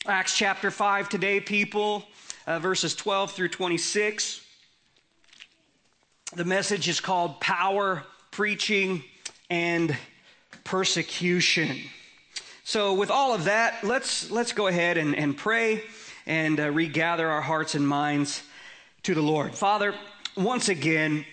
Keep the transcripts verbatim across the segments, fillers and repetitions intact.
Acts chapter five today, people, uh, verses twelve through twenty-six. The message is called Power, Preaching, and Persecution. So with all of that, let's let's go ahead and, and pray and uh, regather our hearts and minds to the Lord. Father, once again,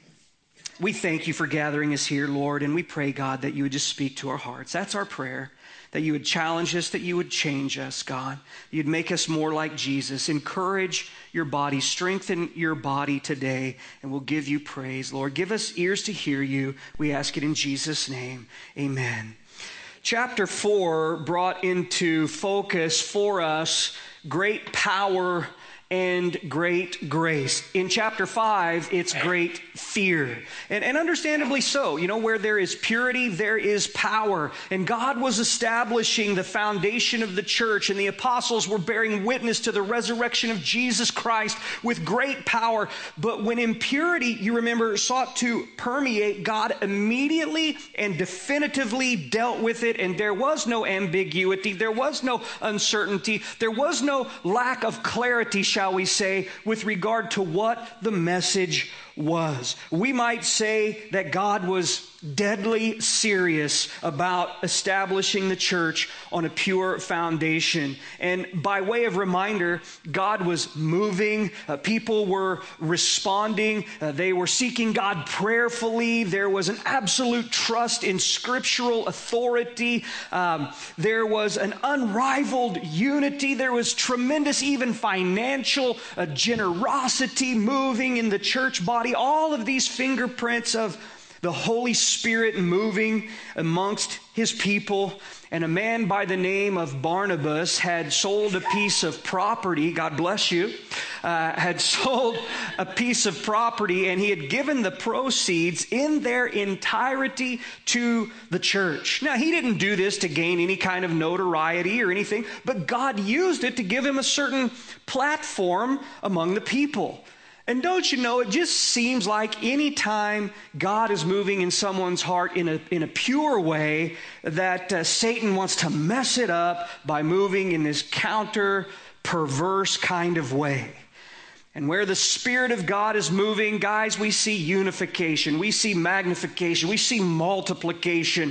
we thank you for gathering us here, Lord, and we pray, God, that you would just speak to our hearts. That's our prayer, that you would challenge us, that you would change us, God. You'd make us more like Jesus. Encourage your body, strengthen your body today, and we'll give you praise, Lord. Give us ears to hear you. We ask it in Jesus' name. Amen. Chapter four brought into focus for us great power and great grace. In chapter five, it's great fear. And, and understandably so. You know, where there is purity, there is power. And God was establishing the foundation of the church, and the apostles were bearing witness to the resurrection of Jesus Christ with great power. But when impurity, you remember, sought to permeate, God immediately and definitively dealt with it, and there was no ambiguity, there was no uncertainty, there was no lack of clarity, shall we say, with regard to what the message was. We might say that God was deadly serious about establishing the church on a pure foundation. And by way of reminder, God was moving. Uh, people were responding. Uh, they were seeking God prayerfully. There was an absolute trust in scriptural authority. Um, there was an unrivaled unity. There was tremendous, even financial uh, generosity moving in the church body. All of these fingerprints of the Holy Spirit moving amongst his people. And a man by the name of Barnabas had sold a piece of property, God bless you, uh, had sold a piece of property, and he had given the proceeds in their entirety to the church. Now, he didn't do this to gain any kind of notoriety or anything, but God used it to give him a certain platform among the people. And don't you know, it just seems like any time God is moving in someone's heart in a, in a pure way, that uh, Satan wants to mess it up by moving in this counter, perverse kind of way. And where the Spirit of God is moving, guys, we see unification, we see magnification, we see multiplication.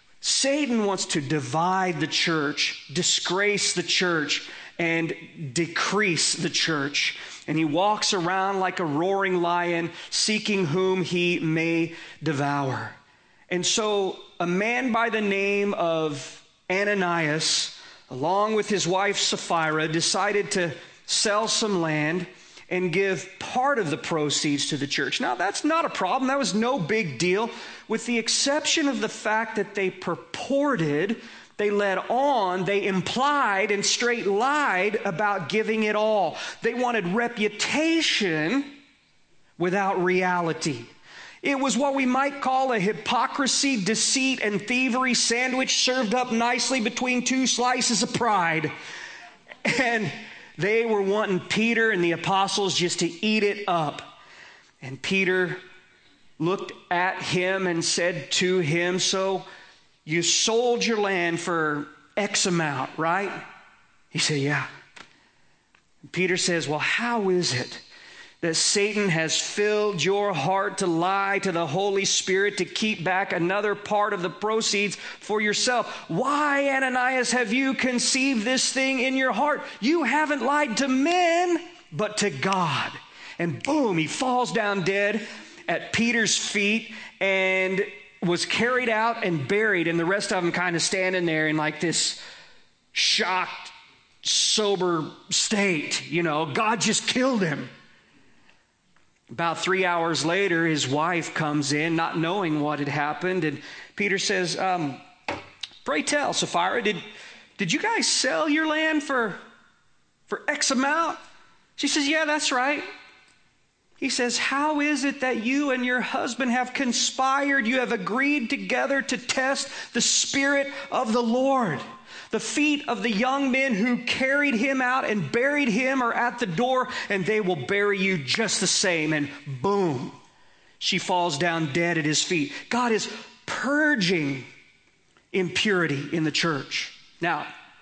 Satan wants to divide the church, disgrace the church, and decrease the church. And he walks around like a roaring lion, seeking whom he may devour. And so a man by the name of Ananias, along with his wife Sapphira, decided to sell some land and give part of the proceeds to the church. Now, that's not a problem. That was no big deal, with the exception of the fact that they purported, they led on, they implied and straight lied about giving it all. They wanted reputation without reality. It was what we might call a hypocrisy, deceit, and thievery sandwich served up nicely between two slices of pride. And they were wanting Peter and the apostles just to eat it up. And Peter looked at him and said to him, "So you sold your land for X amount, right?" He said, "Yeah." Peter says, "Well, how is it that Satan has filled your heart to lie to the Holy Spirit to keep back another part of the proceeds for yourself? Why, Ananias, have you conceived this thing in your heart? You haven't lied to men, but to God." And boom, he falls down dead at Peter's feet and was carried out and buried, and the rest of them kind of standing there in like this shocked, sober state. You know, God just killed him. About three hours later, his wife comes in, not knowing what had happened, and Peter says, um, "Pray tell, Sapphira, did, did you guys sell your land for, for X amount?" She says, "Yeah, that's right." He says, "How is it that you and your husband have conspired? You have agreed together to test the Spirit of the Lord. The feet of the young men who carried him out and buried him are at the door, and they will bury you just the same." And boom, she falls down dead at his feet. God is purging impurity in the church. Now,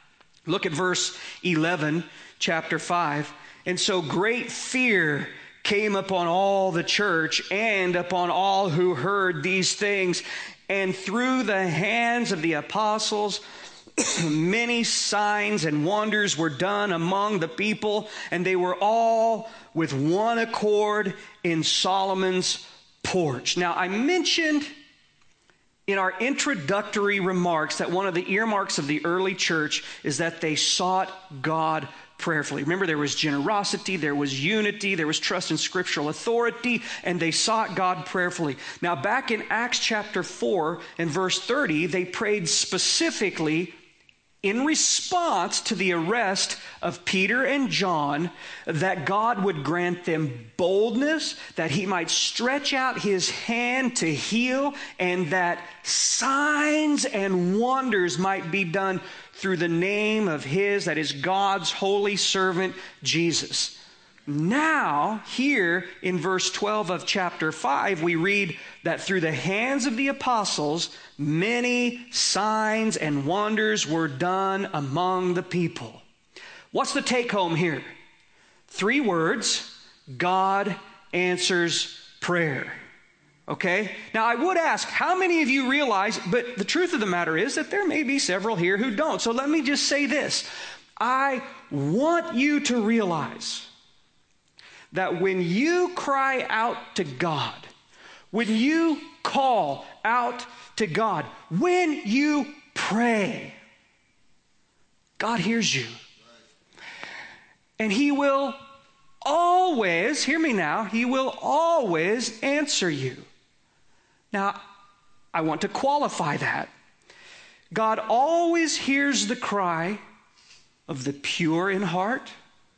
Look at verse eleven, chapter five. And so great fear came upon all the church and upon all who heard these things. And through the hands of the apostles, many signs and wonders were done among the people, and they were all with one accord in Solomon's porch. Now, I mentioned in our introductory remarks that one of the earmarks of the early church is that they sought God prayerfully. Remember, there was generosity, there was unity, there was trust in scriptural authority, and they sought God prayerfully. Now, back in Acts chapter four and verse thirty, they prayed specifically in response to the arrest of Peter and John, that God would grant them boldness, that he might stretch out his hand to heal, and that signs and wonders might be done through the name of his, that is God's holy servant, Jesus. Now, here in verse twelve of chapter five, we read that through the hands of the apostles, many signs and wonders were done among the people. What's the take home here? Three words: God answers prayer. Okay? Now, I would ask, how many of you realize, but the truth of the matter is that there may be several here who don't. So let me just say this. I want you to realize that when you cry out to God, when you call out to God, when you pray, God hears you. And he will always, hear me now, he will always answer you. Now, I want to qualify that. God always hears the cry of the pure in heart.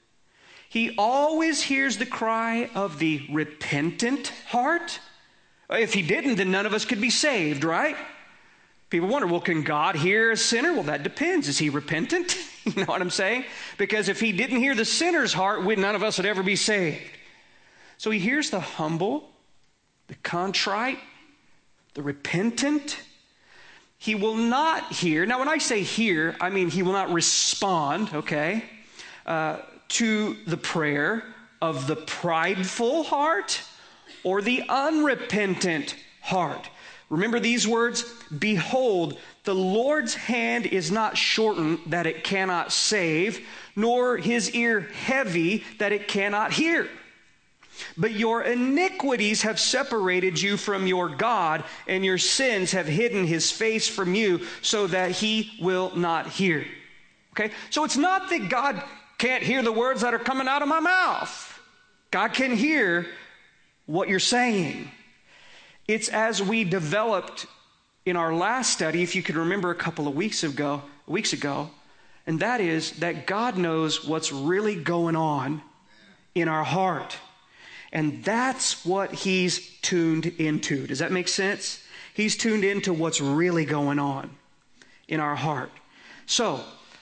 He always hears the cry of the repentant heart. If he didn't, then none of us could be saved, right? People wonder, well, can God hear a sinner? Well, that depends. Is he repentant? You know what I'm saying? Because if he didn't hear the sinner's heart, we, none of us would ever be saved. So he hears the humble, the contrite, the repentant. He will not hear. Now, when I say hear, I mean he will not respond, okay, uh, to the prayer of the prideful heart or the unrepentant heart. Remember these words? Behold, the Lord's hand is not shortened that it cannot save, nor his ear heavy that it cannot hear. But your iniquities have separated you from your God, and your sins have hidden his face from you, so that he will not hear. Okay? So it's not that God can't hear the words that are coming out of my mouth. God can hear what you're saying. It's as we developed in our last study, if you could remember a couple of weeks ago, weeks ago, and that is that God knows what's really going on in our heart. And that's what he's tuned into. Does that make sense? He's tuned into what's really going on in our heart. So,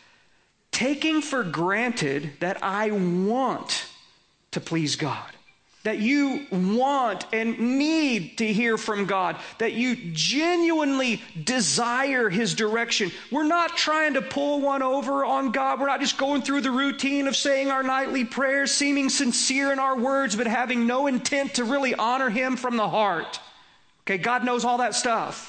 taking for granted that I want to please God, that you want and need to hear from God, that you genuinely desire his direction. We're not trying to pull one over on God. We're not just going through the routine of saying our nightly prayers, seeming sincere in our words, but having no intent to really honor him from the heart. Okay, God knows all that stuff.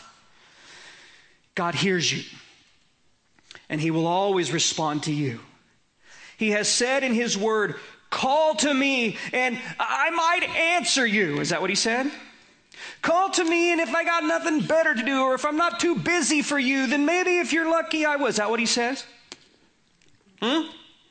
God hears you, and he will always respond to you. He has said in his word, call to me and I might answer you. Is that what he said? Call to me, and if I got nothing better to do, or if I'm not too busy for you, then maybe if you're lucky I was. Is that what he says? Hmm?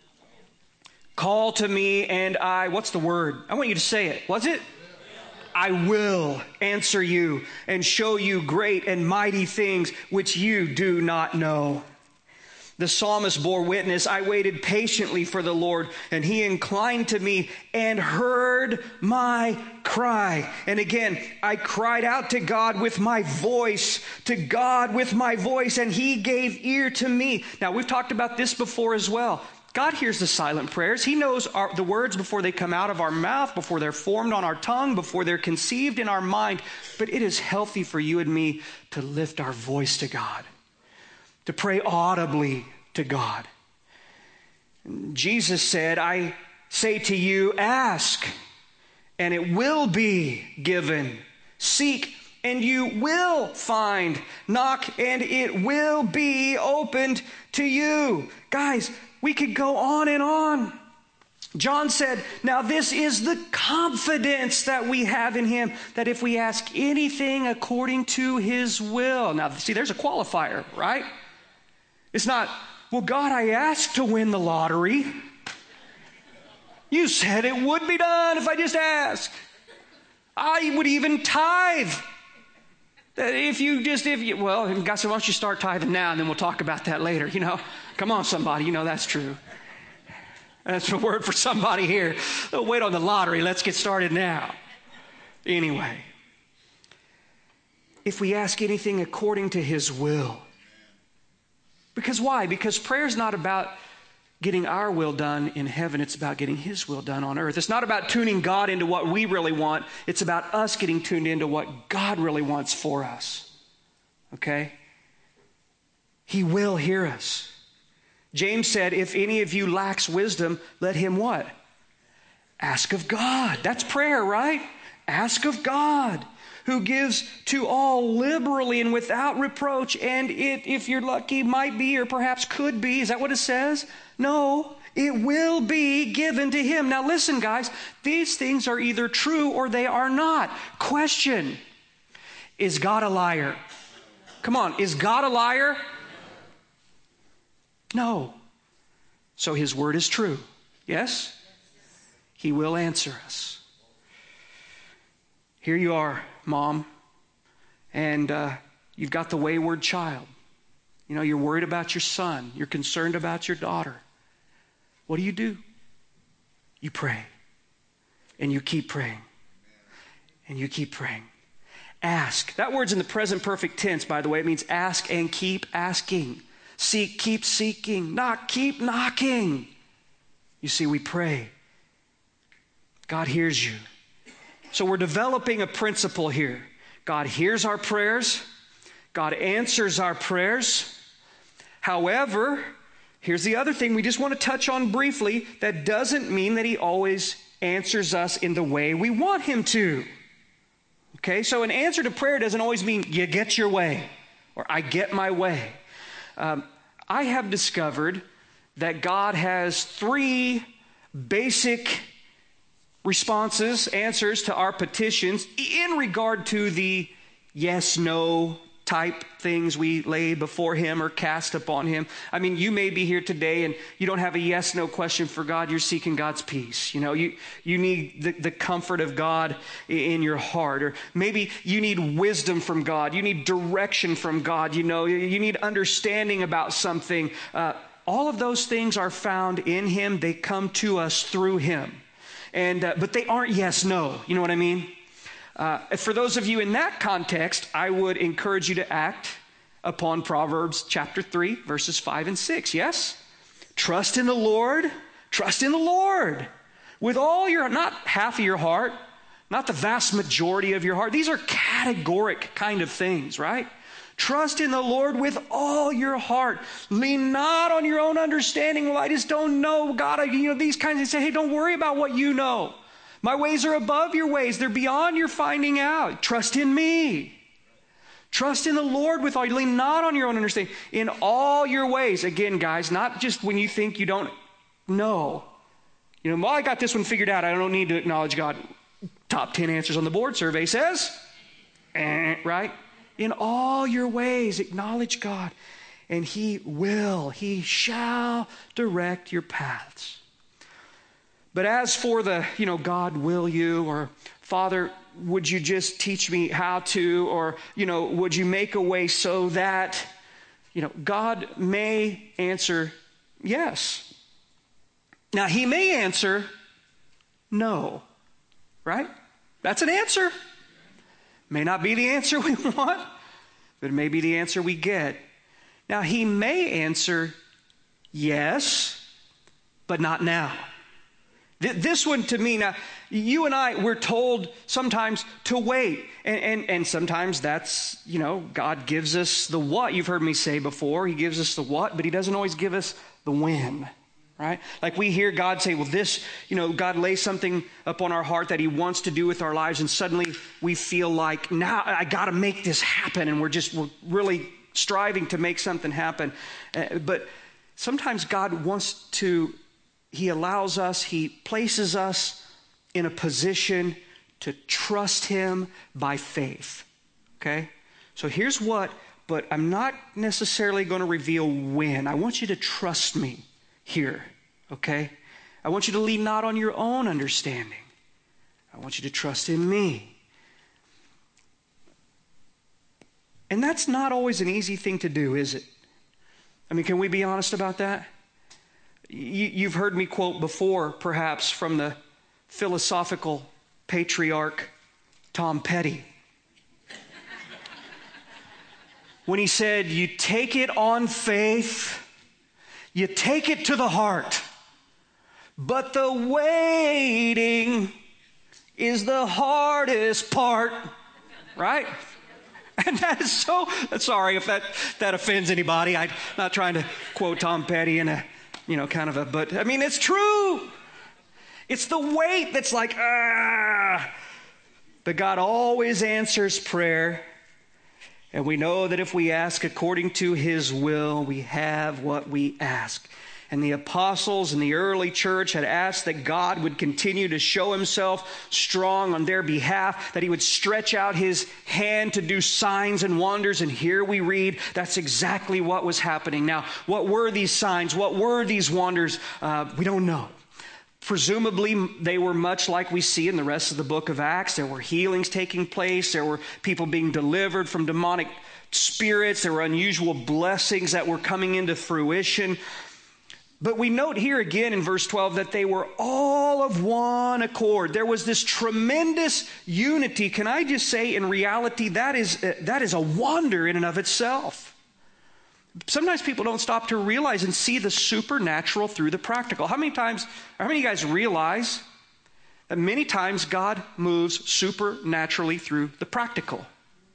Call to me and I, what's the word? I want you to say it. Was it? I will answer you and show you great and mighty things which you do not know. The psalmist bore witness, I waited patiently for the Lord, and he inclined to me and heard my cry. And again, I cried out to God with my voice, to God with my voice, and he gave ear to me. Now, we've talked about this before as well. God hears the silent prayers. He knows our, the words before they come out of our mouth, before they're formed on our tongue, before they're conceived in our mind. But it is healthy for you and me to lift our voice to God, to pray audibly to God. Jesus said, I say to you, ask, and it will be given. Seek, and you will find. Knock, and it will be opened to you. Guys, we could go on and on. John said, now this is the confidence that we have in him, that if we ask anything according to his will. Now, see, there's a qualifier, right? It's not, well, God, I asked to win the lottery. You said it would be done if I just asked. I would even tithe. If you just, if you, well, God said, why don't you start tithing now, and then we'll talk about that later, you know? Come on, somebody, you know that's true. That's a word for somebody here. Don't wait on the lottery. Let's get started now. Anyway, if we ask anything according to his will. Because why? Because prayer is not about getting our will done in heaven. It's about getting his will done on earth. It's not about tuning God into what we really want. It's about us getting tuned into what God really wants for us. Okay? He will hear us. James said, if any of you lacks wisdom, let him what? Ask of God. That's prayer, right? Ask of God, who gives to all liberally and without reproach, and it, if you're lucky, might be or perhaps could be. Is that what it says? No, it will be given to him. Now listen, guys, these things are either true or they are not. Question, is God a liar? Come on, is God a liar? No. So his word is true. Yes? He will answer us. Here you are, Mom, and uh, you've got the wayward child. You know, you're worried about your son. You're concerned about your daughter. What do you do? You pray. And you keep praying. And you keep praying. Ask. That word's in the present perfect tense, by the way. It means ask and keep asking. Seek, keep seeking. Knock, keep knocking. You see, we pray. God hears you. So we're developing a principle here. God hears our prayers. God answers our prayers. However, here's the other thing we just want to touch on briefly. That doesn't mean that he always answers us in the way we want him to. Okay, so an answer to prayer doesn't always mean you get your way or I get my way. Um, I have discovered that God has three basic responses, answers to our petitions in regard to the yes, no type things we lay before him or cast upon him. I mean, you may be here today and you don't have a yes, no question for God. You're seeking God's peace. You know, you, you need the, the comfort of God in your heart. Or maybe you need wisdom from God. You need direction from God. You know, you need understanding about something. Uh, all of those things are found in him. They come to us through him. And, uh, but they aren't yes, no. You know what I mean? Uh, for those of you in that context, I would encourage you to act upon Proverbs chapter three, verses five and six. Yes? Trust in the Lord. Trust in the Lord. With all your, not half of your heart, not the vast majority of your heart. These are categoric kind of things, right? Trust in the Lord with all your heart. Lean not on your own understanding. Well, I just don't know, God. I, you know, these kinds of say, hey, don't worry about what you know. My ways are above your ways. They're beyond your finding out. Trust in me. Trust in the Lord with all. Lean not on your own understanding. In all your ways. Again, guys, not just when you think you don't know. You know, well, I got this one figured out. I don't need to acknowledge God. Top ten answers on the board survey says, eh, right? In all your ways, acknowledge God, and he will, he shall direct your paths. But as for the, you know, God, will you? Or Father, would you just teach me how to? Or, you know, would you make a way so that, you know, God may answer yes. Now, he may answer no, right? That's an answer. May not be the answer we want, but it may be the answer we get. Now, he may answer yes, but not now. This one to me, now, you and I, we're told sometimes to wait. And, and, and sometimes that's, you know, God gives us the what. You've heard me say before. He gives us the what, but he doesn't always give us the when. right? Like we hear God say, well, this, you know, God lays something upon our heart that he wants to do with our lives, and suddenly we feel like, now I got to make this happen, and we're just, we're really striving to make something happen. Uh, but sometimes God wants to, he allows us, he places us in a position to trust him by faith, okay? So here's what, but I'm not necessarily going to reveal when. I want you to trust me here, okay? I want you to lean not on your own understanding. I want you to trust in me. And that's not always an easy thing to do, is it? I mean, can we be honest about that? You, you've heard me quote before, perhaps, from the philosophical patriarch Tom Petty, when he said, you take it on faith, you take it to the heart, but the waiting is the hardest part, right? And that is so, sorry if that, that offends anybody. I'm not trying to quote Tom Petty in a, you know, kind of a, but I mean, it's true. It's the wait that's like, ah. But God always answers prayer. And we know that if we ask according to his will, we have what we ask. And the apostles in the early church had asked that God would continue to show himself strong on their behalf, that he would stretch out his hand to do signs and wonders. And here we read that's exactly what was happening. Now, what were these signs? What were these wonders? Uh, we don't know. Presumably, they were much like we see in the rest of the book of Acts. There were healings taking place. There were people being delivered from demonic spirits. There were unusual blessings that were coming into fruition. But we note here again in verse twelve that they were all of one accord. There was this tremendous unity. Can I just say, in reality, that is, uh, that is a wonder in and of itself. Sometimes people don't stop to realize and see the supernatural through the practical. How many times, how many of you guys realize that many times God moves supernaturally through the practical?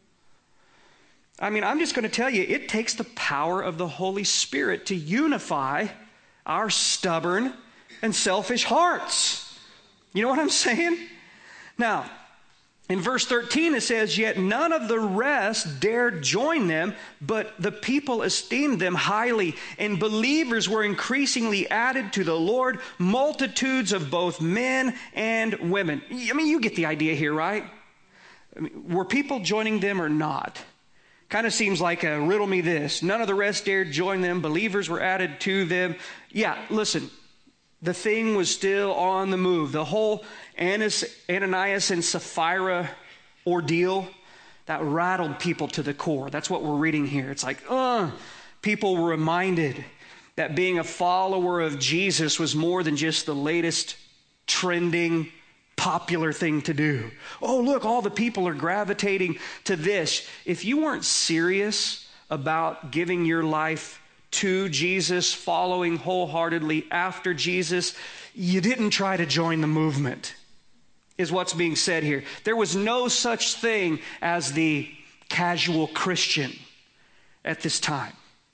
I mean, I'm just going to tell you, it takes the power of the Holy Spirit to unify our stubborn and selfish hearts. You know what I'm saying? Now, in verse thirteen, it says, yet none of the rest dared join them, but the people esteemed them highly, and believers were increasingly added to the Lord, multitudes of both men and women. I mean, you get the idea here, right? I mean, were people joining them or not? Kind of seems like a riddle me this. None of the rest dared join them. Believers were added to them. Yeah, listen, the thing was still on the move. The whole Ananias and Sapphira ordeal, that rattled people to the core. That's what we're reading here. It's like, uh, people were reminded that being a follower of Jesus was more than just the latest trending, popular thing to do. Oh, look, all the people are gravitating to this. If you weren't serious about giving your life to Jesus, following wholeheartedly after Jesus, you didn't try to join the movement, is what's being said here. There was no such thing as the casual Christian at this time.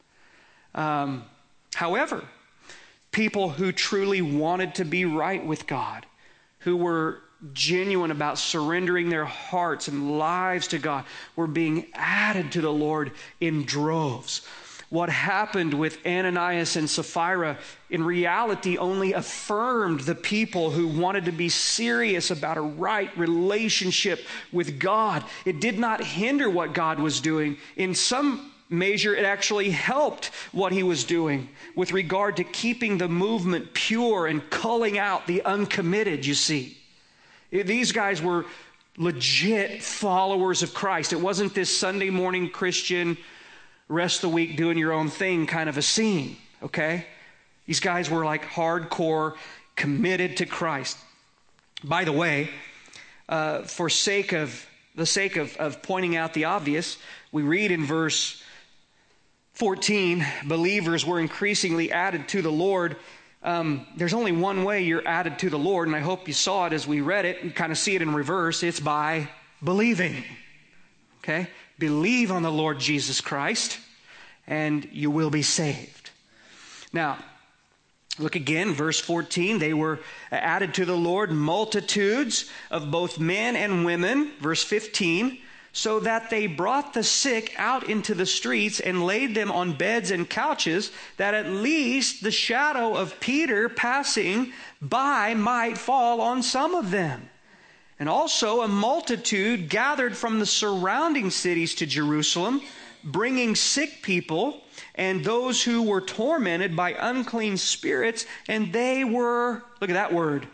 Um, however, people who truly wanted to be right with God, who were genuine about surrendering their hearts and lives to God, were being added to the Lord in droves. What happened with Ananias and Sapphira in reality only affirmed the people who wanted to be serious about a right relationship with God. It did not hinder what God was doing. In some measure, it actually helped what he was doing with regard to keeping the movement pure and culling out the uncommitted, you see. These guys were legit followers of Christ. It wasn't this Sunday morning Christian, rest of the week doing your own thing kind of a scene, okay? These guys were like hardcore, committed to Christ. By the way, uh, for sake of the sake of, of pointing out the obvious, we read in verse fourteen, believers were increasingly added to the Lord. Um, there's only one way you're added to the Lord, and I hope you saw it as we read it and kind of see it in reverse. It's by believing, okay? Believe on the Lord Jesus Christ, and you will be saved. Now, Look again, verse fourteen. They were added to the Lord multitudes of both men and women. Verse fifteen. So that they brought the sick out into the streets and laid them on beds and couches, that at least the shadow of Peter passing by might fall on some of them. And also a multitude gathered from the surrounding cities to Jerusalem, bringing sick people and those who were tormented by unclean spirits, and they were, look at that word,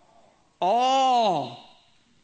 all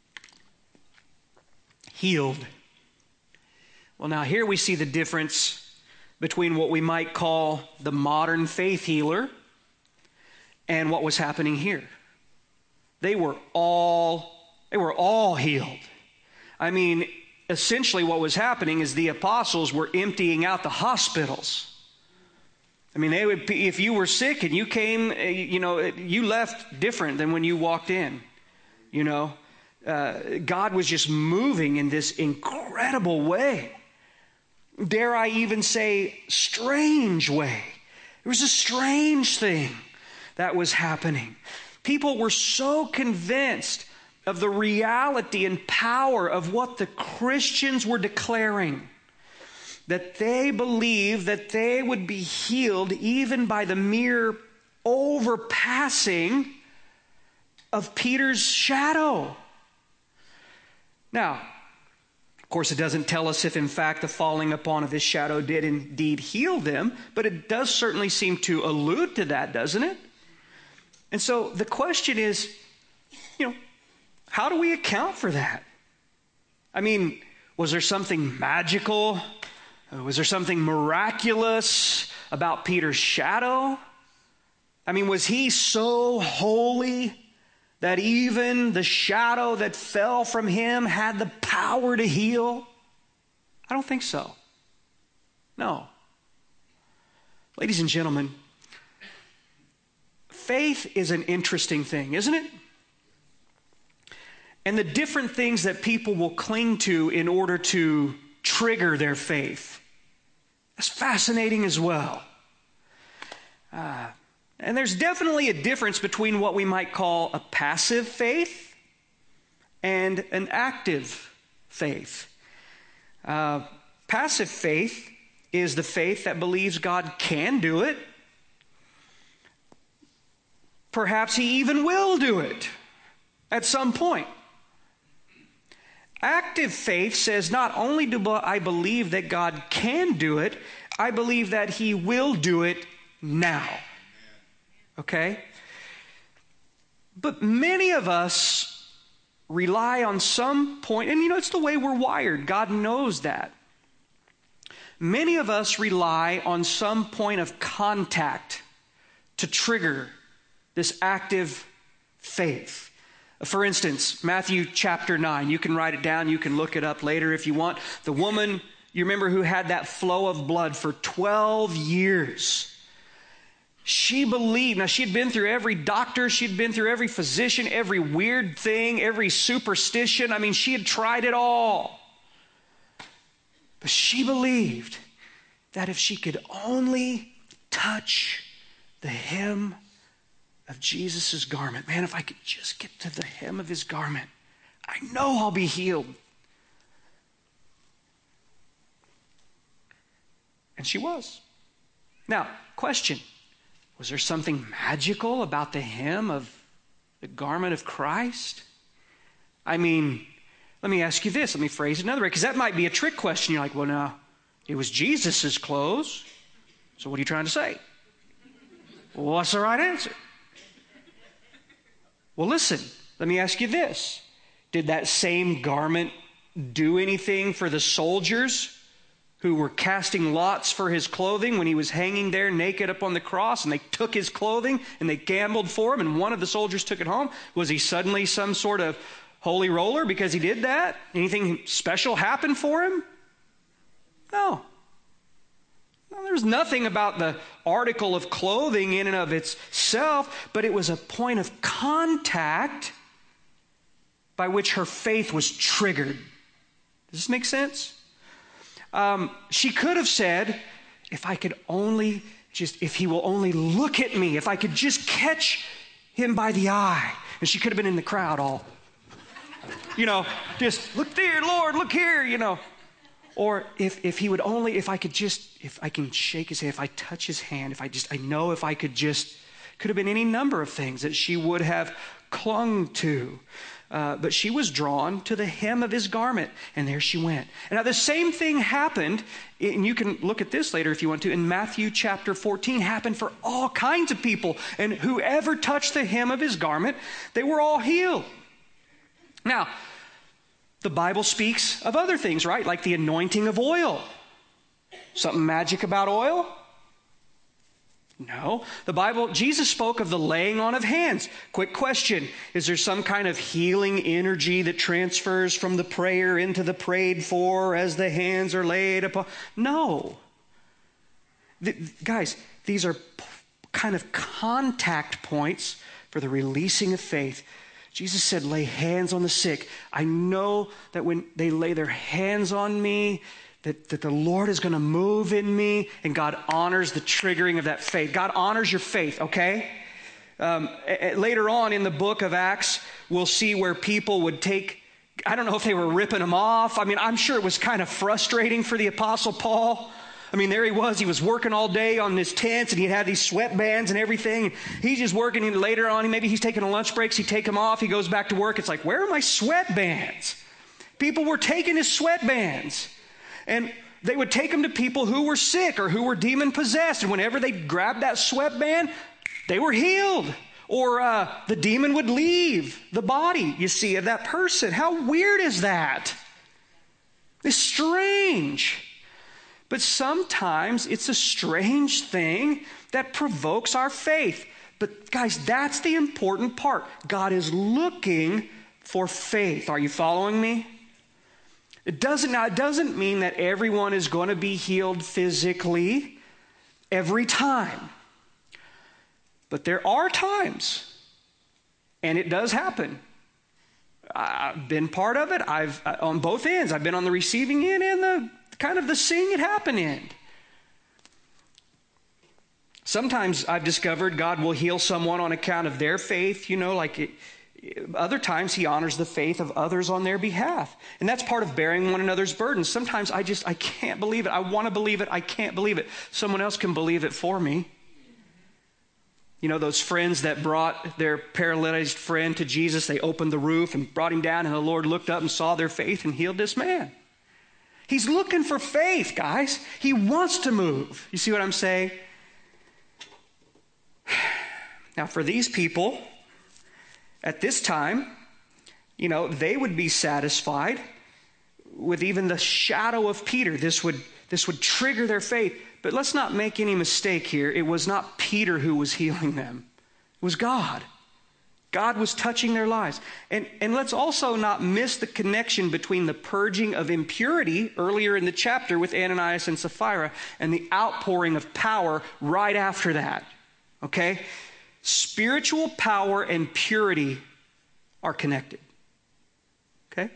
healed. Well, now here we see the difference between what we might call the modern faith healer and what was happening here. They were all, they were all healed. I mean, essentially what was happening is the apostles were emptying out the hospitals. I mean, they would, if you were sick and you came, you know, you left different than when you walked in, you know. Uh, God was just moving in this incredible way. Dare I even say, strange way. It was a strange thing that was happening. People were so convinced of the reality and power of what the Christians were declaring that they believed that they would be healed even by the mere overpassing of Peter's shadow. Now, of course, it doesn't tell us if in fact the falling upon of his shadow did indeed heal them, but it does certainly seem to allude to that, doesn't it? And so the question is, you know, how do we account for that? I mean, was there something magical? Was there something miraculous about Peter's shadow? I mean, was he so holy that even the shadow that fell from him had the power to heal? I don't think so. No. Ladies and gentlemen, faith is an interesting thing, isn't it? And the different things that people will cling to in order to trigger their faith, that's fascinating as well. Uh, And there's definitely a difference between what we might call a passive faith and an active faith. Uh, passive faith is the faith that believes God can do it. Perhaps he even will do it at some point. Active faith says, not only do I believe that God can do it, I believe that he will do it now. Okay? But many of us rely on some point, and you know, it's the way we're wired. God knows that. Many of us rely on some point of contact to trigger this active faith. For instance, Matthew chapter nine. You can write it down. You can look it up later if you want. The woman, you remember, who had that flow of blood for twelve years. She believed. Now, she'd been through every doctor. She'd been through every physician, every weird thing, every superstition. I mean, she had tried it all. But she believed that if she could only touch the hem of Jesus' garment, man, if I could just get to the hem of his garment, I know I'll be healed. And she was. Now, question. Was there something magical about the hem of the garment of Christ? I mean, let me ask you this. Let me phrase it another way, because that might be a trick question. You're like, well, no, it was Jesus' clothes. So what are you trying to say? Well, what's the right answer? Well, listen, let me ask you this. Did that same garment do anything for the soldiers who were casting lots for his clothing when he was hanging there naked up on the cross, and they took his clothing and they gambled for him, and one of the soldiers took it home? Was he suddenly some sort of holy roller because he did that? Anything special happened for him? No. No, there's nothing about the article of clothing in and of itself, but it was a point of contact by which her faith was triggered. Does this make sense? Um, she could have said, if I could only just, if he will only look at me, if I could just catch him by the eye. And she could have been in the crowd all, you know, just look there, Lord, look here, you know. Or if, if he would only, if I could just, if I can shake his hand, if I touch his hand, if I just, I know if I could just, could have been any number of things that she would have clung to. Uh, but she was drawn to the hem of his garment, and there she went. And now the same thing happened, and you can look at this later if you want to, in Matthew chapter fourteen, happened for all kinds of people. And whoever touched the hem of his garment, they were all healed. Now, the Bible speaks of other things, right? Like the anointing of oil. Something magic about oil? No. The Bible, Jesus spoke of the laying on of hands. Quick question. Is there some kind of healing energy that transfers from the prayer into the prayed for as the hands are laid upon? No. The, guys, these are p- kind of contact points for the releasing of faith. Jesus said, lay hands on the sick. I know that when they lay their hands on me, That, that the Lord is going to move in me, and God honors the triggering of that faith. God honors your faith, okay? Um, a, a, later on in the book of Acts, we'll see where people would take, I don't know if they were ripping them off. I mean, I'm sure it was kind of frustrating for the Apostle Paul. I mean, there he was. He was working all day on his tents, and he had these sweatbands and everything. He's just working, and later on, maybe he's taking a lunch breaks. He'd take them off. He goes back to work. It's like, where are my sweatbands? People were taking his sweatbands. And they would take them to people who were sick or who were demon-possessed. And whenever they grabbed that sweatband, they were healed. Or uh, the demon would leave the body, you see, of that person. How weird is that? It's strange. But sometimes it's a strange thing that provokes our faith. But guys, that's the important part. God is looking for faith. Are you following me? It doesn't, now, it doesn't mean that everyone is going to be healed physically every time. But there are times, and it does happen. I've been part of it. I've on both ends. I've been on the receiving end and the kind of the seeing it happen end. Sometimes I've discovered God will heal someone on account of their faith, you know, like it, other times he honors the faith of others on their behalf. And that's part of bearing one another's burdens. Sometimes I just, I can't believe it. I want to believe it. I can't believe it. Someone else can believe it for me. You know, those friends that brought their paralyzed friend to Jesus, they opened the roof and brought him down, and the Lord looked up and saw their faith and healed this man. He's looking for faith, guys. He wants to move. You see what I'm saying? Now, for these people, at this time, you know, they would be satisfied with even the shadow of Peter. This would, this would trigger their faith. But let's not make any mistake here. It was not Peter who was healing them. It was God. God was touching their lives. And, and let's also not miss the connection between the purging of impurity earlier in the chapter with Ananias and Sapphira and the outpouring of power right after that. Okay? Spiritual power and purity are connected. Okay?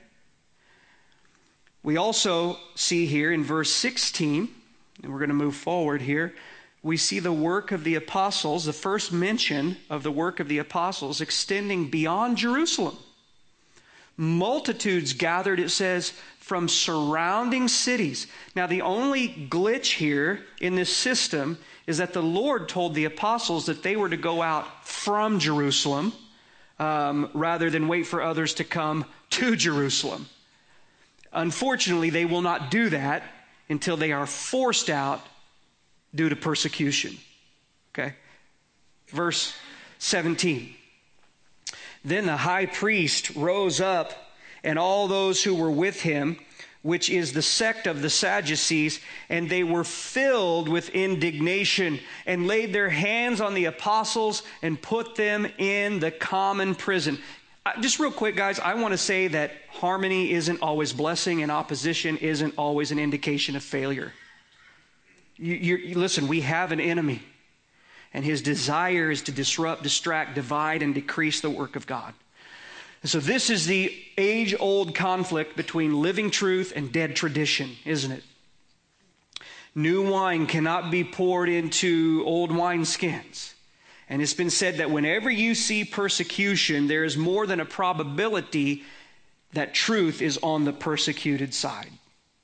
We also see here in verse sixteen, and we're going to move forward here, we see the work of the apostles, the first mention of the work of the apostles extending beyond Jerusalem. Multitudes gathered, it says, from surrounding cities. Now, the only glitch here in this system is that the Lord told the apostles that they were to go out from Jerusalem um, rather than wait for others to come to Jerusalem. Unfortunately, they will not do that until they are forced out due to persecution. Okay? Verse seventeen. Then the high priest rose up, and all those who were with him, which is the sect of the Sadducees, and they were filled with indignation and laid their hands on the apostles and put them in the common prison. Uh, just real quick, guys, I want to say that harmony isn't always blessing and opposition isn't always an indication of failure. You, you, you listen, we have an enemy, and his desire is to disrupt, distract, divide, and decrease the work of God. And so this is the age-old conflict between living truth and dead tradition, isn't it? New wine cannot be poured into old wineskins. And it's been said that whenever you see persecution, there is more than a probability that truth is on the persecuted side.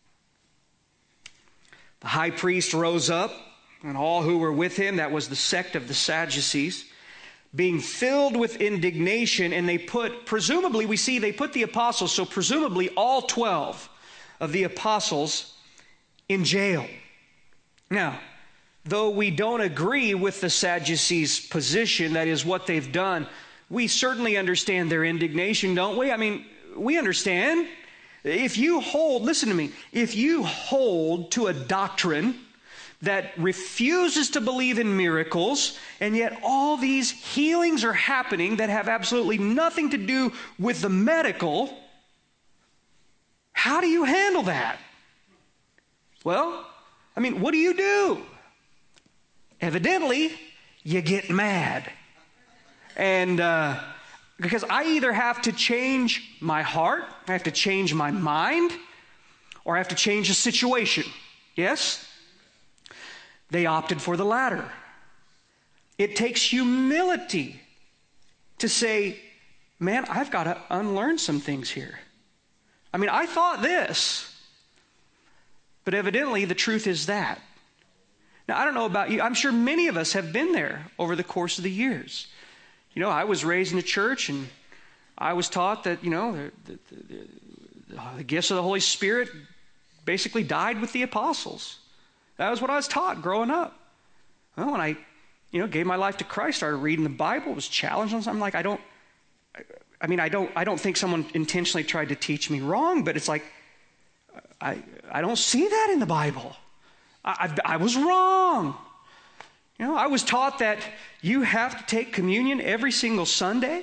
The high priest rose up, and all who were with him, that was the sect of the Sadducees, being filled with indignation, and they put, presumably, we see they put the apostles, so presumably all twelve of the apostles in jail. Now, though we don't agree with the Sadducees' position, that is what they've done, we certainly understand their indignation, don't we? I mean, we understand. If you hold, listen to me, if you hold to a doctrine that refuses to believe in miracles, and yet all these healings are happening that have absolutely nothing to do with the medical, how do you handle that? Well, I mean, what do you do? Evidently, you get mad. And uh, because I either have to change my heart, I have to change my mind, or I have to change the situation. Yes? They opted for the latter. It takes humility to say, man, I've got to unlearn some things here. I mean, I thought this, but evidently the truth is that. Now, I don't know about you. I'm sure many of us have been there over the course of the years. You know, I was raised in a church, and I was taught that, you know, the, the, the, the gifts of the Holy Spirit basically died with the apostles. That was what I was taught growing up. Well, when I, you know, gave my life to Christ, started reading the Bible, was challenged on something, like, I don't, I mean, I don't, I don't think someone intentionally tried to teach me wrong, but it's like, I, I don't see that in the Bible. I, I, I was wrong. You know, I was taught that you have to take communion every single Sunday.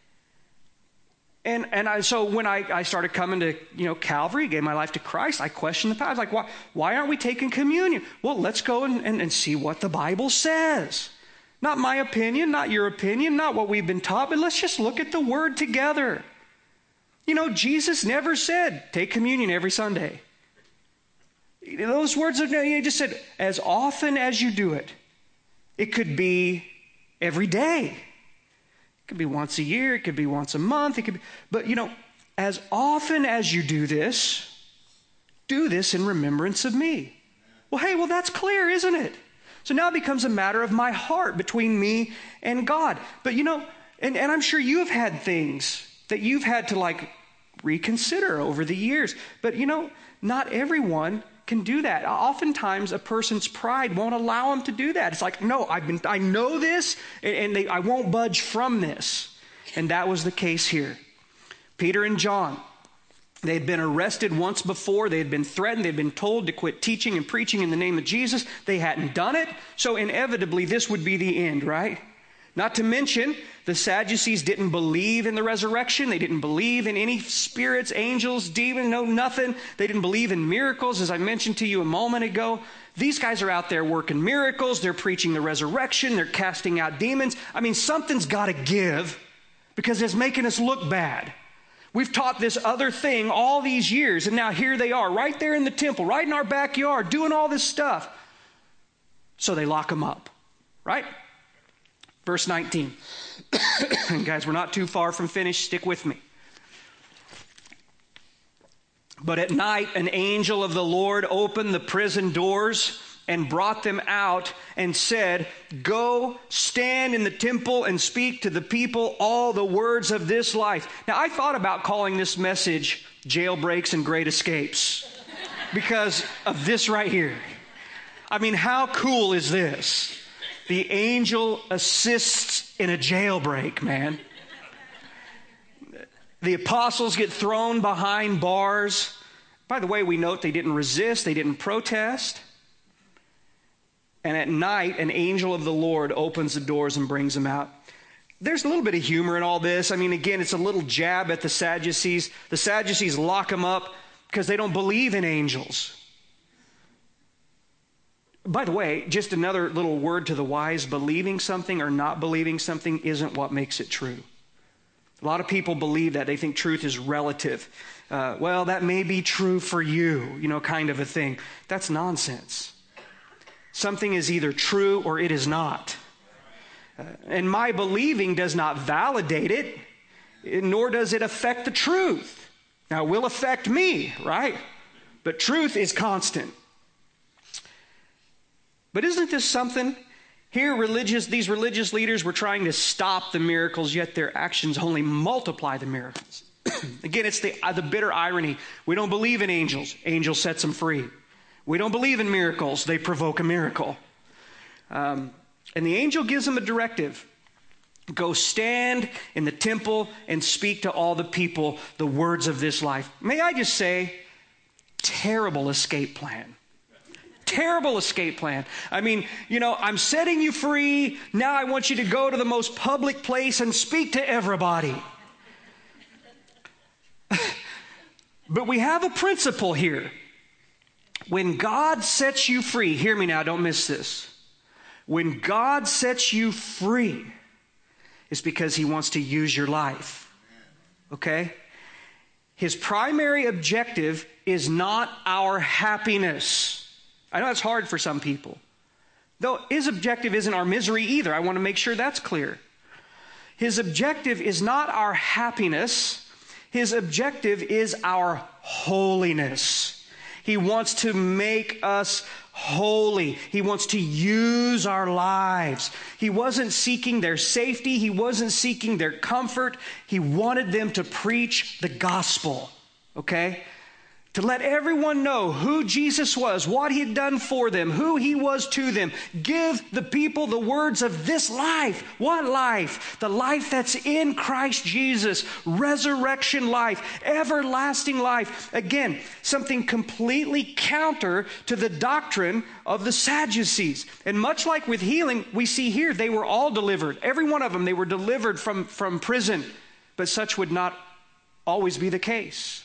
And and I, so when I, I started coming to, you know, Calvary, gave my life to Christ, I questioned the past. Like, why, why aren't we taking communion? Well, let's go and, and, and see what the Bible says. Not my opinion, not your opinion, not what we've been taught, but let's just look at the Word together. You know, Jesus never said, take communion every Sunday. Those words, are, he just said, as often as you do it. It could be every day. It could be once a year. It could be once a month. It could be, but you know, as often as you do this, do this in remembrance of me. Well, hey, well, that's clear, isn't it? So now it becomes a matter of my heart between me and God. But you know, and, and I'm sure you have had things that you've had to like reconsider over the years. But you know, not everyone can do that. Oftentimes, a person's pride won't allow them to do that. It's like, no, I've been, I know this, and they, I won't budge from this. And that was the case here. Peter and John, they had been arrested once before. They had been threatened. They had been told to quit teaching and preaching in the name of Jesus. They hadn't done it. So inevitably, this would be the end, right? Not to mention, the Sadducees didn't believe in the resurrection. They didn't believe in any spirits, angels, demons, no nothing. They didn't believe in miracles, as I mentioned to you a moment ago. These guys are out there working miracles. They're preaching the resurrection. They're casting out demons. I mean, something's got to give because it's making us look bad. We've taught this other thing all these years, and now here they are, right there in the temple, right in our backyard, doing all this stuff. So they lock them up, right? Verse nineteen. Guys, we're not too far from finished. Stick with me. But at night, an angel of the Lord opened the prison doors and brought them out and said, go stand in the temple and speak to the people all the words of this life. Now, I thought about calling this message Jailbreaks and Great Escapes because of this right here. I mean, how cool is this? The angel assists in a jailbreak, man. The apostles get thrown behind bars. By the way, we note they didn't resist, they didn't protest. And at night, an angel of the Lord opens the doors and brings them out. There's a little bit of humor in all this. I mean, again, it's a little jab at the Sadducees. The Sadducees lock them up because they don't believe in angels. By the way, just another little word to the wise, believing something or not believing something isn't what makes it true. A lot of people believe that. They think truth is relative. Uh, well, that may be true for you, you know, kind of a thing. That's nonsense. Something is either true or it is not. Uh, and my believing does not validate it, nor does it affect the truth. Now, it will affect me, right? But truth is constant. But isn't this something? Here, religious, these religious leaders were trying to stop the miracles, yet their actions only multiply the miracles. Again, it's the, uh, the bitter irony. We don't believe in angels. Angel sets them free. We don't believe in miracles. They provoke a miracle. Um, and the angel gives them a directive. Go stand in the temple and speak to all the people the words of this life. May I just say, terrible escape plan. Terrible escape plan. I mean, you know, I'm setting you free. Now I want you to go to the most public place and speak to everybody. But we have a principle here. When God sets you free, hear me now, don't miss this. When God sets you free, it's because He wants to use your life. Okay? His primary objective is not our happiness. I know that's hard for some people. Though His objective isn't our misery either. I want to make sure that's clear. His objective is not our happiness. His objective is our holiness. He wants to make us holy. He wants to use our lives. He wasn't seeking their safety. He wasn't seeking their comfort. He wanted them to preach the gospel. Okay? To let everyone know who Jesus was, what He had done for them, who He was to them. Give the people the words of this life. What life? The life that's in Christ Jesus. Resurrection life. Everlasting life. Again, something completely counter to the doctrine of the Sadducees. And much like with healing, we see here they were all delivered. Every one of them, they were delivered from, from prison. But such would not always be the case.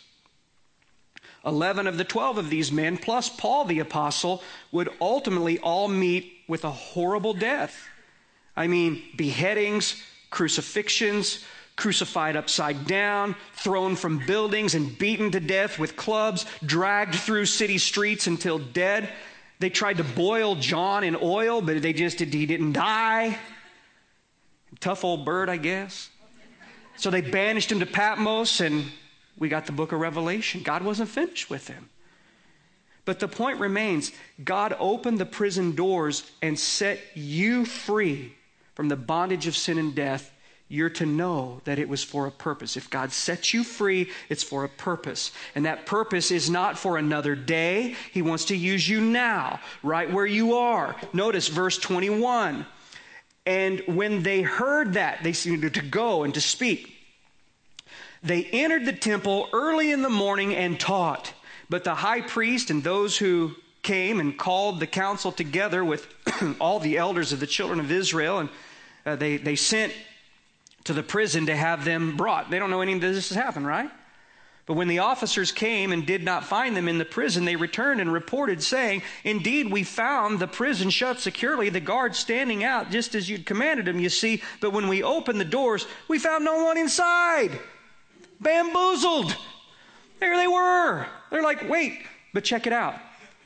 Eleven of the twelve of these men, plus Paul the apostle, would ultimately all meet with a horrible death. I mean, beheadings, crucifixions, crucified upside down, thrown from buildings and beaten to death with clubs, dragged through city streets until dead. They tried to boil John in oil, but they just he didn't die. Tough old bird, I guess. So they banished him to Patmos, and we got the book of Revelation. God wasn't finished with him. But the point remains, God opened the prison doors and set you free from the bondage of sin and death. You're to know that it was for a purpose. If God sets you free, it's for a purpose. And that purpose is not for another day. He wants to use you now, right where you are. Notice verse twenty-one. And when they heard that, they seemed to go and to speak. They entered the temple early in the morning and taught. But the high priest and those who came and called the council together with all the elders of the children of Israel, and uh, they, they sent to the prison to have them brought. They don't know any of this has happened, right? But when the officers came and did not find them in the prison, they returned and reported, saying, "Indeed, we found the prison shut securely, the guards standing out, just as you'd commanded them, you see. But when we opened the doors, we found no one inside." Bamboozled. There they were. They're like, wait, but check it out.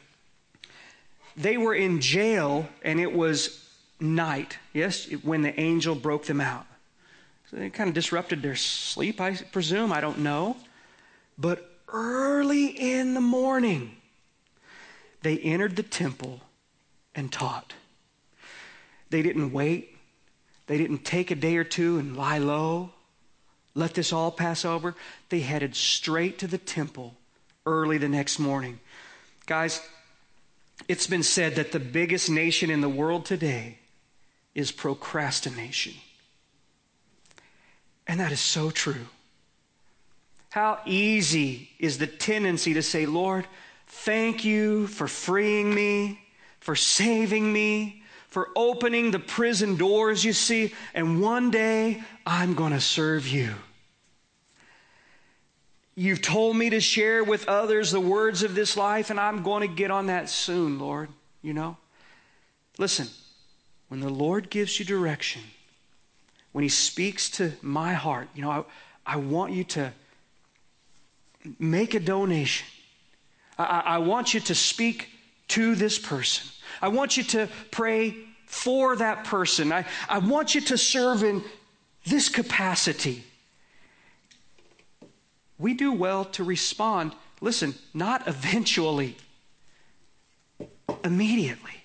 They were in jail and it was night, yes, when the angel broke them out. So they kind of disrupted their sleep, I presume. I don't know. But early in the morning, they entered the temple and taught. They didn't wait. They didn't take a day or two and lie low. Let this all pass over. They headed straight to the temple early the next morning. Guys, it's been said that the biggest nation in the world today is procrastination. And that is so true. How easy is the tendency to say, "Lord, thank you for freeing me, for saving me, for opening the prison doors, you see, and one day I'm going to serve you. You've told me to share with others the words of this life, and I'm going to get on that soon, Lord." You know? Listen, when the Lord gives you direction, when He speaks to my heart, you know, I, I want you to make a donation. I, I want you to speak to this person. I want you to pray for that person. I, I want you to serve in this capacity. We do well to respond, listen, not eventually, immediately.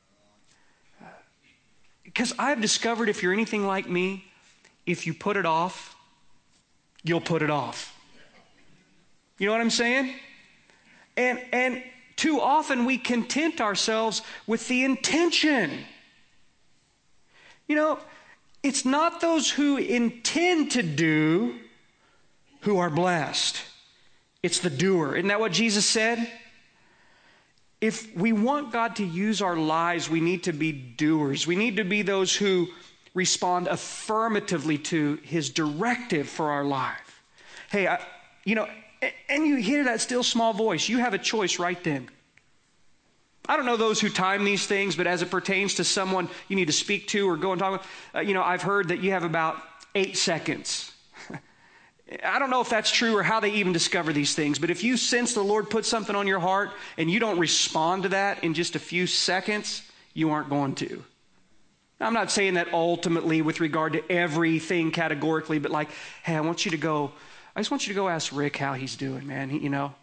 Because I've discovered if you're anything like me, if you put it off, you'll put it off. You know what I'm saying? And, and too often we content ourselves with the intention. You know, it's not those who intend to do who are blessed. It's the doer. Isn't that what Jesus said? If we want God to use our lives, we need to be doers. We need to be those who respond affirmatively to His directive for our life. Hey, I, you know, and you hear that still small voice. You have a choice right then. I don't know those who time these things, but as it pertains to someone you need to speak to or go and talk with, uh, you know, I've heard that you have about eight seconds. I don't know if that's true or how they even discover these things, but if you sense the Lord put something on your heart and you don't respond to that in just a few seconds, you aren't going to. Now, I'm not saying that ultimately with regard to everything categorically, but like, hey, I want you to go, I just want you to go ask Rick how he's doing, man. He, you know,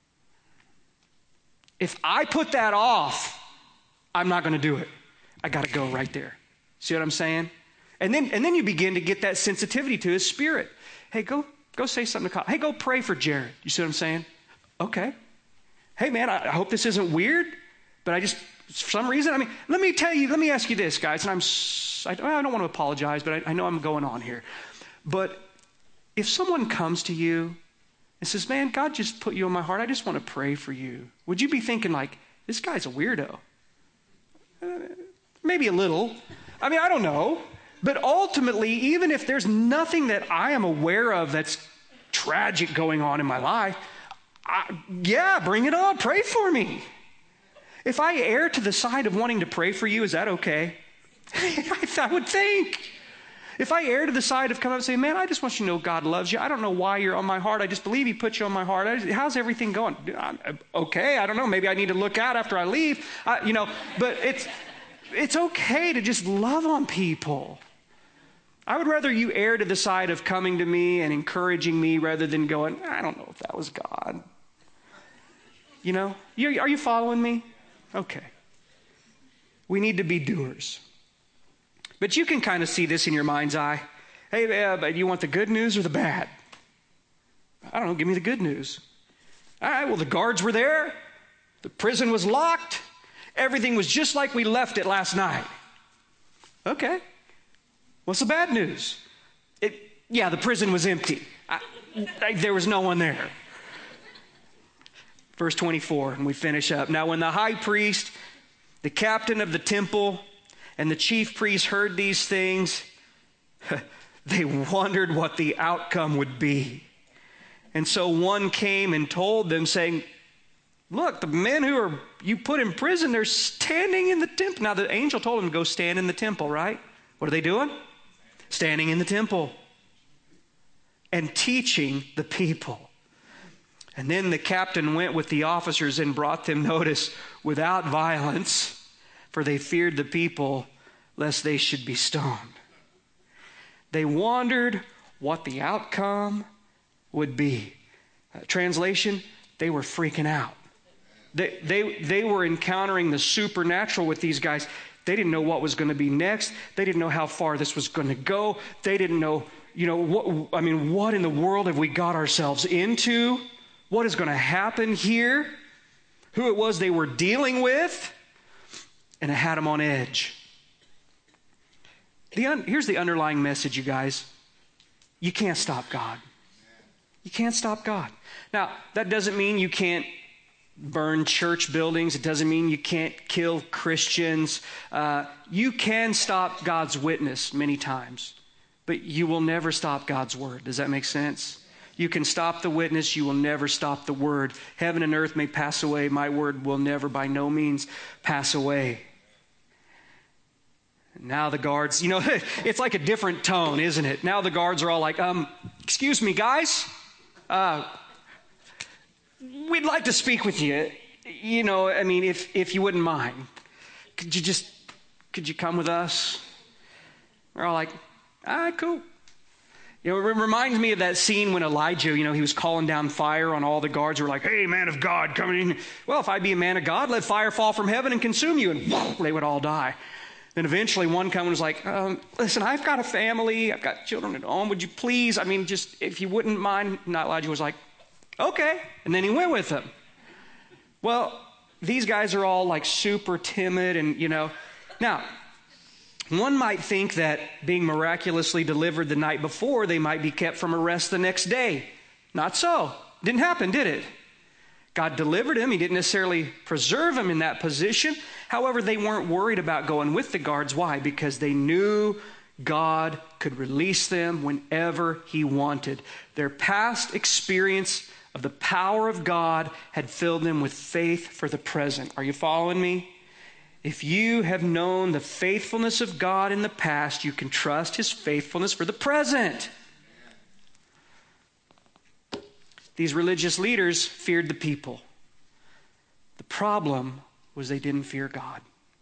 if I put that off, I'm not going to do it. I got to go right there. See what I'm saying? And then, and then you begin to get that sensitivity to His Spirit. Hey, go, go say something to Kyle. Hey, go pray for Jared. You see what I'm saying? Okay. Hey, man, I, I hope this isn't weird, but I just, for some reason, I mean, let me tell you, let me ask you this, guys, and I'm, I don't want to apologize, but I, I know I'm going on here. But if someone comes to you and says, man, God just put you on my heart, I just want to pray for you, would you be thinking like, this guy's a weirdo? Uh, maybe a little. I mean, I don't know. But ultimately, even if there's nothing that I am aware of that's tragic going on in my life, I, yeah, bring it on. Pray for me. If I err to the side of wanting to pray for you, is that okay? I would think. If I err to the side of coming up and saying, man, I just want you to know God loves you. I don't know why you're on my heart. I just believe He put you on my heart. I, how's everything going? I'm, okay, I don't know. Maybe I need to look out after I leave. I, you know, but it's it's okay to just love on people. I would rather you err to the side of coming to me and encouraging me rather than going, I don't know if that was God. You know, you, are you following me? Okay. We need to be doers. But you can kind of see this in your mind's eye. Hey, uh, but you want the good news or the bad? I don't know, give me the good news. All right, well, the guards were there. The prison was locked. Everything was just like we left it last night. Okay. What's the bad news? It, yeah, the prison was empty. I, I, there was no one there. Verse twenty-four, and we finish up. Now, when the high priest, the captain of the temple, and the chief priests heard these things, they wondered what the outcome would be. And so one came and told them, saying, look, the men who are you put in prison, they're standing in the temple. Now, the angel told them to go stand in the temple, right? What are they doing? Standing in the temple and teaching the people. And then the captain went with the officers and brought them notice without violence, for they feared the people lest they should be stoned. They wondered what the outcome would be. Uh, translation, they were freaking out. They, they, they were encountering the supernatural with these guys. They didn't know what was going to be next. They didn't know how far this was going to go. They didn't know, you know, what, I mean, what in the world have we got ourselves into? What is going to happen here? Who it was they were dealing with? And it had them on edge. The un- here's the underlying message, you guys. You can't stop God. You can't stop God. Now, that doesn't mean you can't burn church buildings. It doesn't mean you can't kill Christians. Uh, you can stop God's witness many times, but you will never stop God's word. Does that make sense? You can stop the witness. You will never stop the word. Heaven and earth may pass away. My word will never by no means pass away. Now the guards, you know, it's like a different tone, isn't it? Now the guards are all like, um, excuse me, guys. Uh, we'd like to speak with you. You know, I mean, if, if you wouldn't mind. could you just, could you come with us? We're all like, all right, cool. You know, it reminds me of that scene when Elijah, you know, he was calling down fire on all the guards who were like, hey, man of God, come in. Well, if I be a man of God, let fire fall from heaven and consume you. And whoa, they would all die. Then eventually one come and was like, um, listen, I've got a family. I've got children at home. Would you please, I mean, just if you wouldn't mind. And Elijah was like, okay. And then he went with them. Well, these guys are all like super timid and, you know. Now, one might think that being miraculously delivered the night before, they might be kept from arrest the next day. Not so. Didn't happen, did it? God delivered him. He didn't necessarily preserve him in that position. However, they weren't worried about going with the guards. Why? Because they knew God could release them whenever he wanted. Their past experience of the power of God had filled them with faith for the present. Are you following me? If you have known the faithfulness of God in the past, you can trust his faithfulness for the present. These religious leaders feared the people. The problem was they didn't fear God.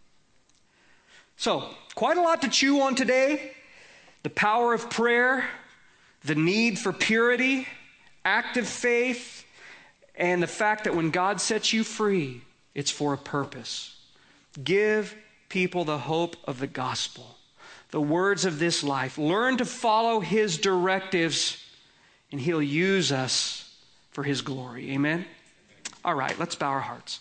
So, quite a lot to chew on today. The power of prayer, the need for purity, active faith, and the fact that when God sets you free, it's for a purpose. Give people the hope of the gospel, the words of this life. Learn to follow his directives, and he'll use us for his glory. Amen? All right, let's bow our hearts.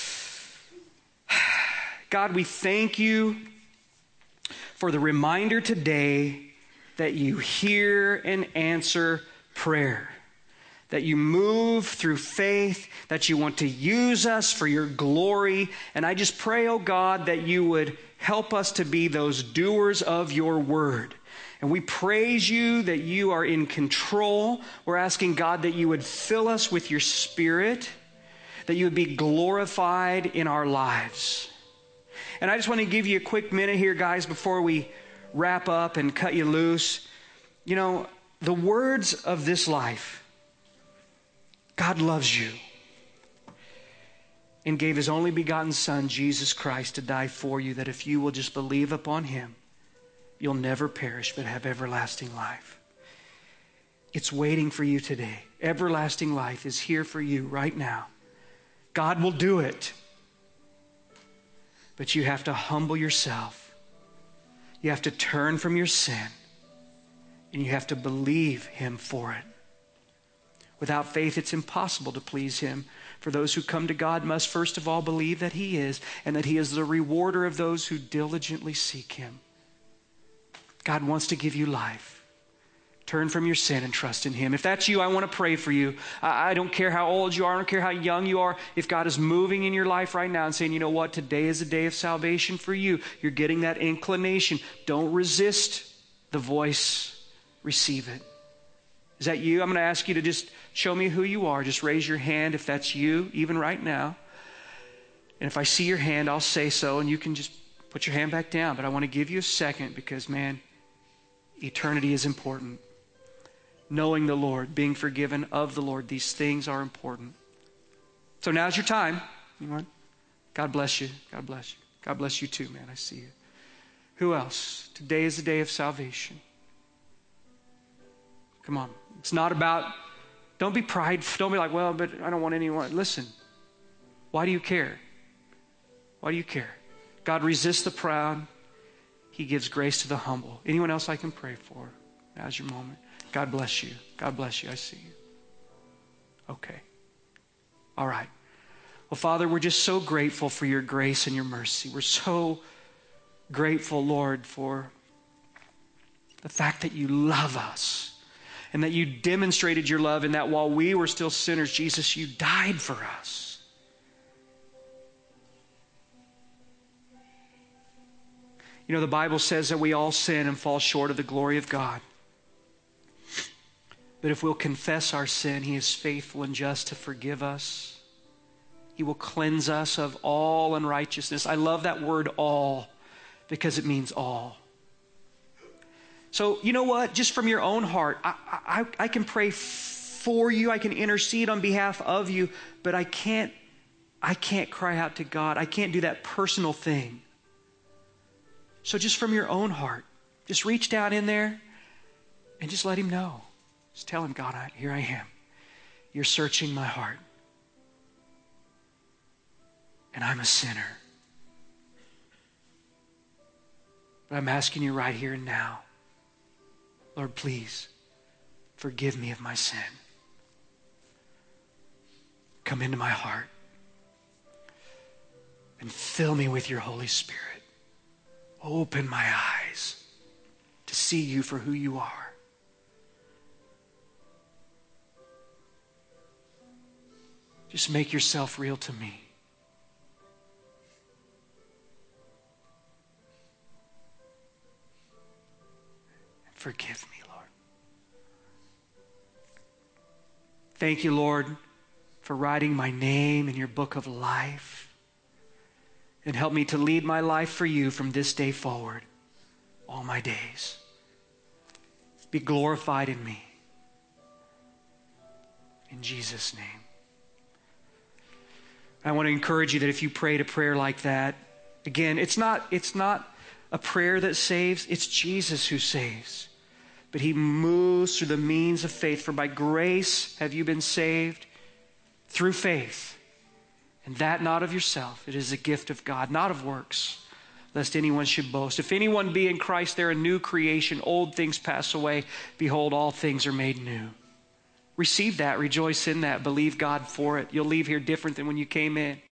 God, we thank you for the reminder today that you hear and answer prayer, that you move through faith, that you want to use us for your glory. And I just pray, oh God, that you would help us to be those doers of your word. And we praise you that you are in control. We're asking, God, that you would fill us with your spirit, that you would be glorified in our lives. And I just want to give you a quick minute here, guys, before we wrap up and cut you loose. You know, the words of this life, God loves you and gave his only begotten Son, Jesus Christ, to die for you, that if you will just believe upon him, you'll never perish but have everlasting life. It's waiting for you today. Everlasting life is here for you right now. God will do it. But you have to humble yourself. You have to turn from your sin. And you have to believe him for it. Without faith, it's impossible to please him. For those who come to God must first of all believe that he is, and that he is the rewarder of those who diligently seek him. God wants to give you life. Turn from your sin and trust in him. If that's you, I want to pray for you. I, I don't care how old you are. I don't care how young you are. If God is moving in your life right now and saying, you know what, today is a day of salvation for you. You're getting that inclination. Don't resist the voice. Receive it. Is that you? I'm going to ask you to just show me who you are. Just raise your hand if that's you, even right now. And if I see your hand, I'll say so, and you can just put your hand back down. But I want to give you a second because, man, eternity is important. Knowing the Lord, being forgiven of the Lord, these things are important. So now's your time. You want? God bless you. God bless you. God bless you too, man. I see you. Who else? Today is the day of salvation. Come on. It's not about, don't be prideful. Don't be like, well, but I don't want anyone. Listen, why do you care? Why do you care? God resists the proud. He gives grace to the humble. Anyone else I can pray for? Now's your moment. God bless you. God bless you. I see you. Okay. All right. Well, Father, we're just so grateful for your grace and your mercy. We're so grateful, Lord, for the fact that you love us and that you demonstrated your love in that while we were still sinners, Jesus, you died for us. You know, the Bible says that we all sin and fall short of the glory of God. But if we'll confess our sin, he is faithful and just to forgive us. He will cleanse us of all unrighteousness. I love that word all because it means all. So, you know what? Just from your own heart, I, I, I can pray for you. I can intercede on behalf of you, but I can't, I can't cry out to God. I can't do that personal thing. So just from your own heart, just reach down in there and just let him know. Just tell him, God, I, here I am. You're searching my heart. And I'm a sinner. But I'm asking you right here and now, Lord, please forgive me of my sin. Come into my heart and fill me with your Holy Spirit. Open my eyes to see you for who you are. Just make yourself real to me. Forgive me, Lord. Thank you, Lord, for writing my name in your book of life. And help me to lead my life for you from this day forward, all my days. Be glorified in me. In Jesus' name. I want to encourage you that if you prayed a prayer like that, again, it's not, it's not a prayer that saves, it's Jesus who saves. But he moves through the means of faith. For by grace have you been saved through faith. And that not of yourself. It is a gift of God, not of works, lest anyone should boast. If anyone be in Christ, they're a new creation. Old things pass away. Behold, all things are made new. Receive that. Rejoice in that. Believe God for it. You'll leave here different than when you came in.